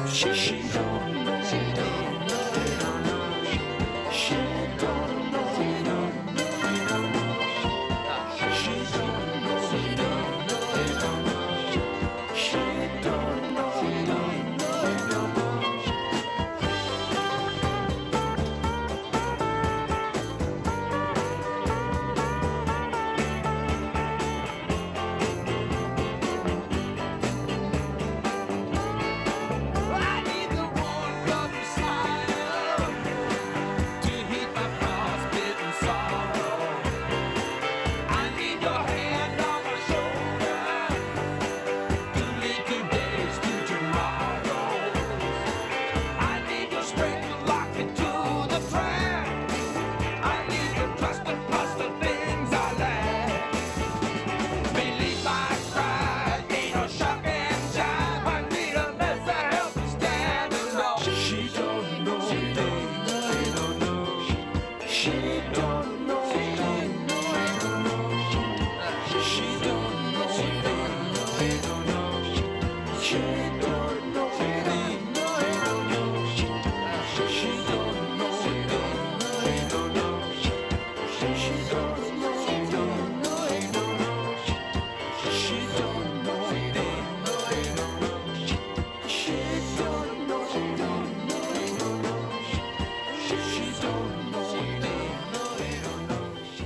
She don't know. She don't know. They don't know. She don't know. They don't know. They don't know. She don't know. She don't know. They don't know. She don't know. She don't know. They don't know. I need the warmth of your smile to heat my frostbitten sorrow. I need your hand on my shoulder to lead today's to tomorrow. I need your strength to lock into the track. I need your trust to plus the things I lack. Believe my pride ain't no shock and jive. I need a mess to help me stand alone. She don't know. She don't know. They don't know. She don't know. She don't know. They don't know. She don't know. She don't know. They don't know. She don't know. She don't know. They don't know. She don't know. She don't know. They don't know. She don't know. She don't know. They don't know. She don't know. She don't know. They don't know. She don't know. She don't know. They don't know. She don't know. She don't know. They don't know.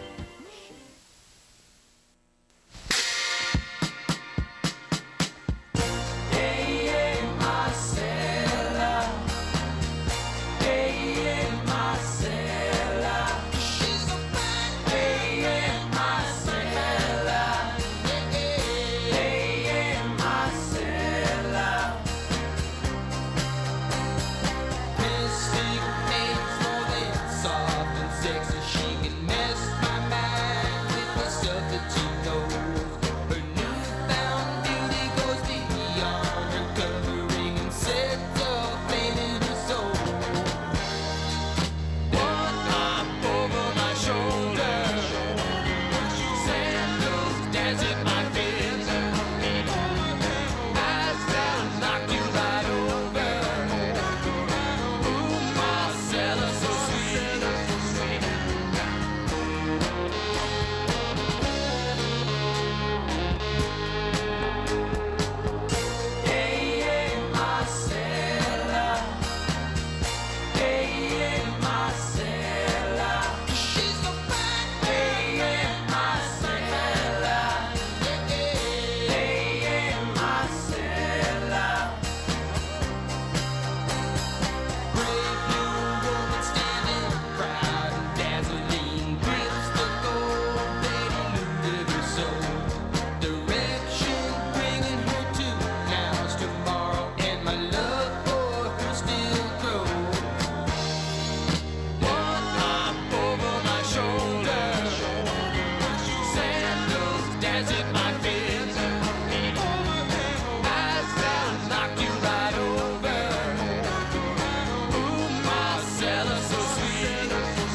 Hey, hey, Marcella. Hey, hey, Marcella. She's so fine. Hey, hey, Marcella. Hey, hey, Marcella. Mystic names more than soft and sexy. She can mess my mind with the stuff that she knows. Her newfound beauty goes beyond her covering and sets a flame in her soul. One arm over my shoulder, sandals dance at my feet. Eyes that'll knock you right over. Ooh, Marcella, so sweet. Hey, hey, Marcella. Hey, hey, Marcella. She's so fine. Hey, hey, Marcella. Hey, hey, Marcella. Brave new woman standing proud and dazzling, grips the gold-plated loot of her soul. Direction bringing her to now's tomorrow, and my love for her still grows. One arm over my shoulder, sandals dance at my feet. Eyes that'll knock you right over. Ooh, Marcella, so sweet.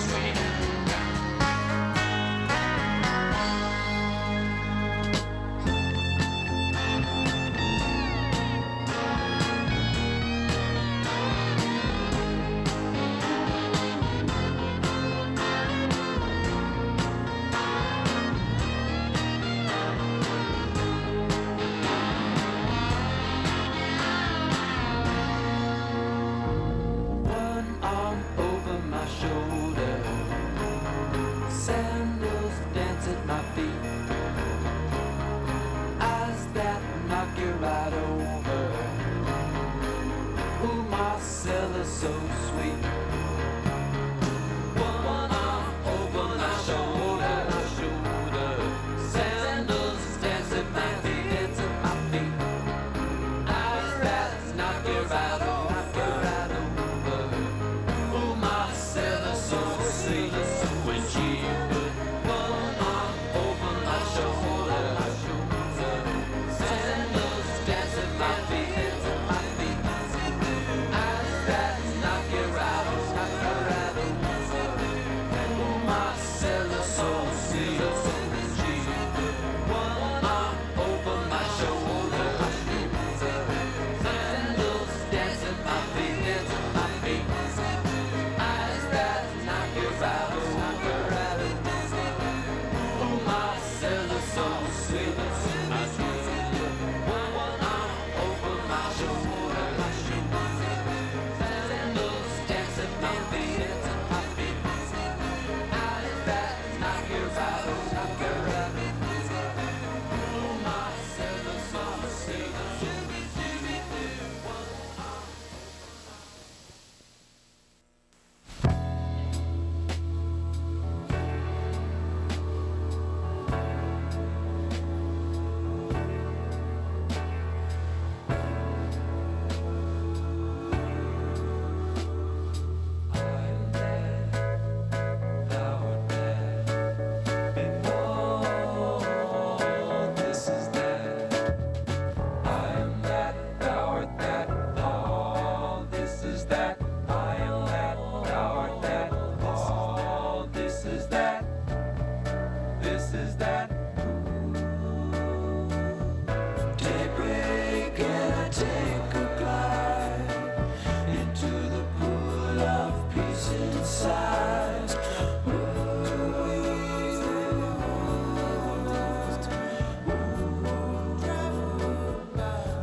One arm over my shoulder, sandals dance at my feet. Eyes that knock you right over. Ooh, Marcella, so sweet. One arm over my shoulder, sandals dance at my feet. Eyes that knock you right over. Ooh, Marcella, so sweet. When she put one arm over my shoulder, sandals dance at my feet. Eyes that knock you right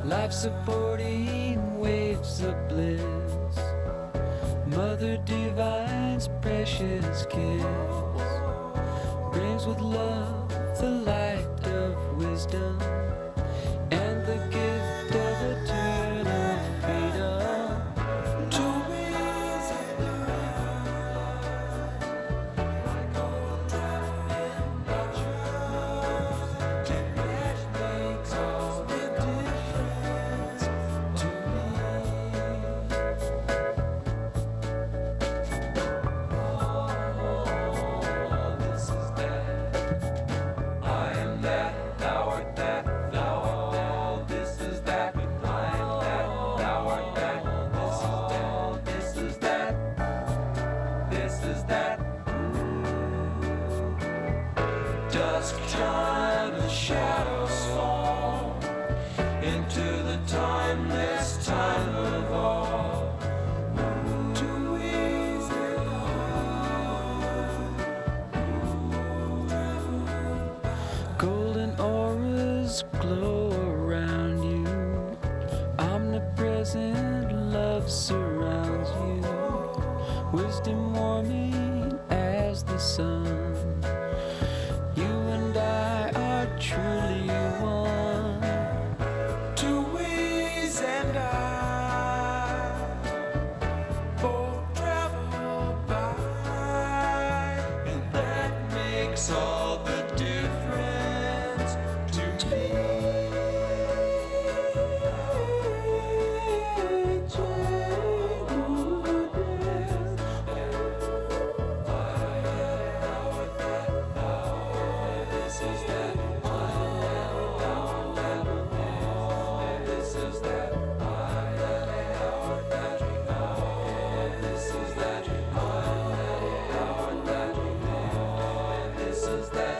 life supporting waves of bliss. Mother Divine's precious kiss brings with love the light of wisdom and the gift of eternal freedom. To raise like old traveling butchers, that makes all the difference to me. Oh, this is that. I am that, thou art that, thou art that. This is that. I am that, thou art that. This is that. This is that. Dusk time, the shadows fall into the timeless time of all. Too easy. Golden auras glow around you. Omnipresent love surrounds you. Wisdom warming as the sun. You and I are truly one. Tooise and I both travel by, and that makes all the difference to me. This is that. This is that. This is that. This is that.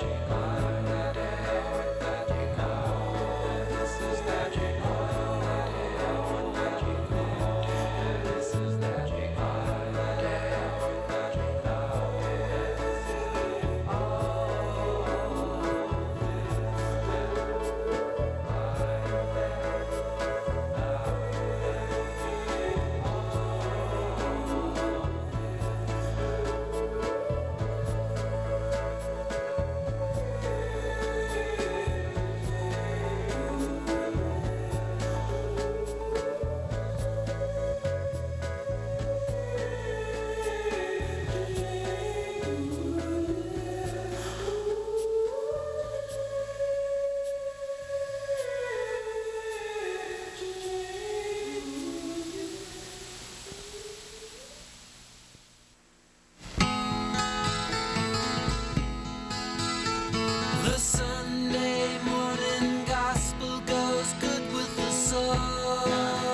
The Sunday morning gospel goes good with the soul.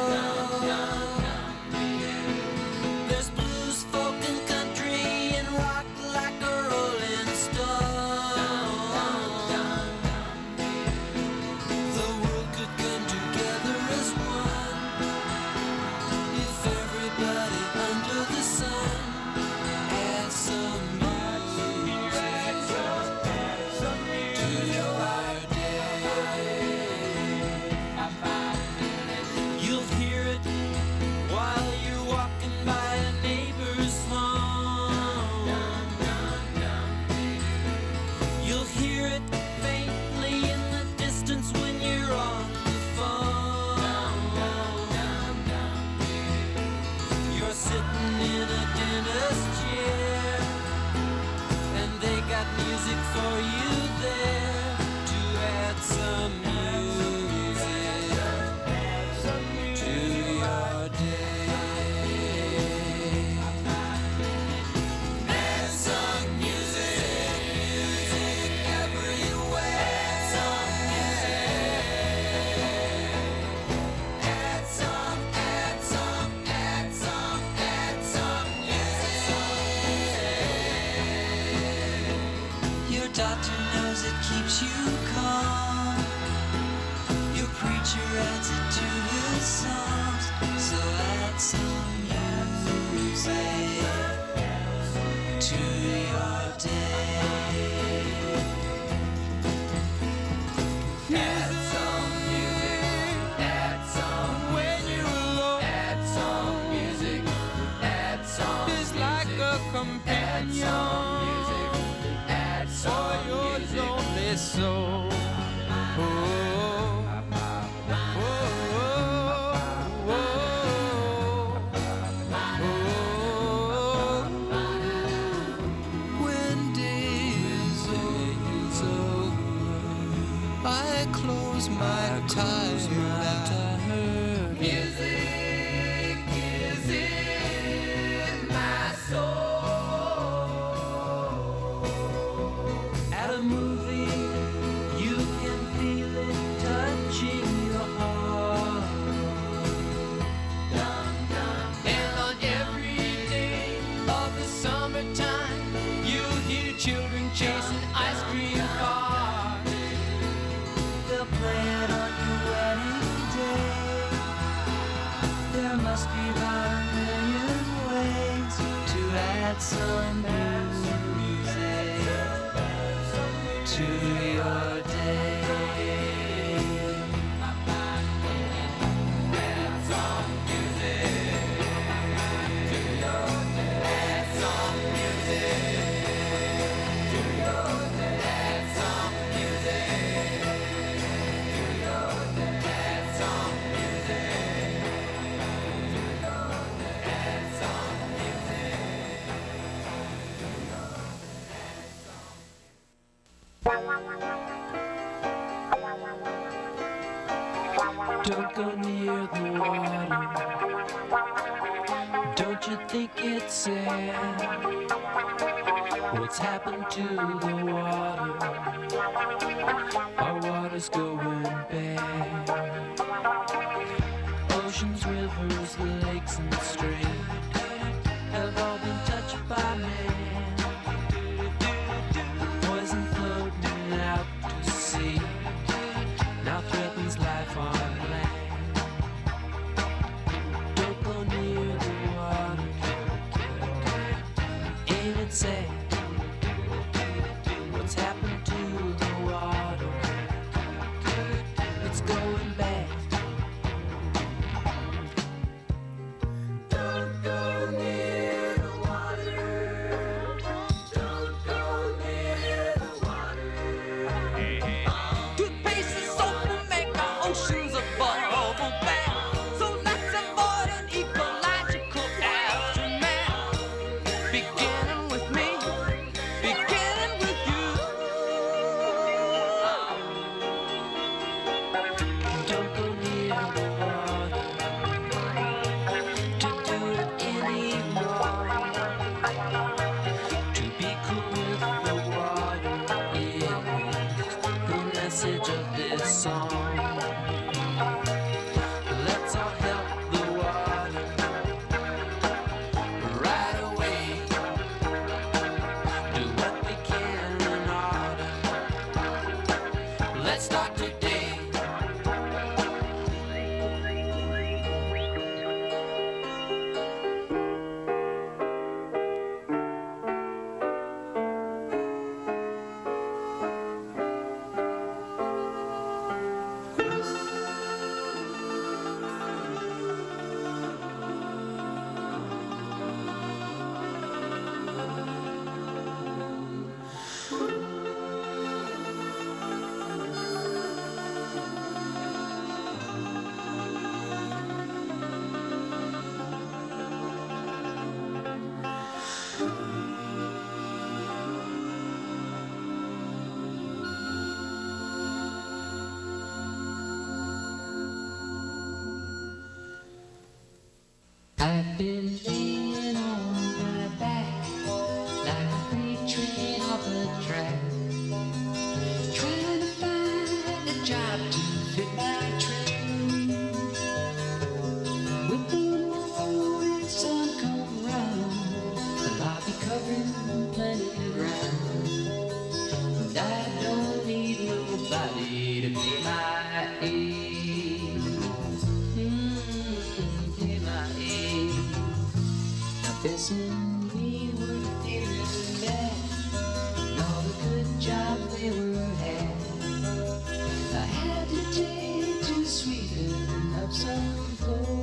There's blues, folk, and country, and rock like a rolling stone. The world could come together as one if everybody under the sun had some music to your day. You'll hear it while you're walking by a neighbor's home. You'll hear it faintly in the distance when you're on the phone. You're sitting in a dentist chair, and they got music for you there to add some music to your day. Add some music everywhere. Some music. Add some music. Your doctor knows it keeps you calm. Your preacher adds it to his songs. So add some music to your day. Add some music. Add close my tired eye. Music is in my soul. At a movie, you can feel it touching your heart. And on every day of the summertime, you'll hear children chasing ice cream cars. They'll play it on your wedding day. There must be about a million ways to add some music to your day. Don't go near the water. Don't you think it's sad what's happened to the water? Our water's going bad. Oceans, rivers, lakes, and streams have all been touched by man. Poison floating out to sea now threatens life on land. Don't go near the water. Ain't it sad what's happened to the water? It's going bad. Don't go near the water. Don't go near the water. Toothpaste and soap will make our oceans a bubble bath. So let's avoid an ecological aftermath. Beginning with me, beginning with you. Don't go near the water to do it anymore. To be cool with the water is the message of this song. Let's all help the water right away. Do what we can in order. Let's start today. I've been laying on my back like a freight train off the track, trying to find a job to fit my trade. With the morning sun come round, I'll be covering plenty of ground, and I don't need nobody to pay my aid. Pay my aid. Now this and me were dealing bad, and all the good jobs they were had, I had to take to sweeten up some clothes.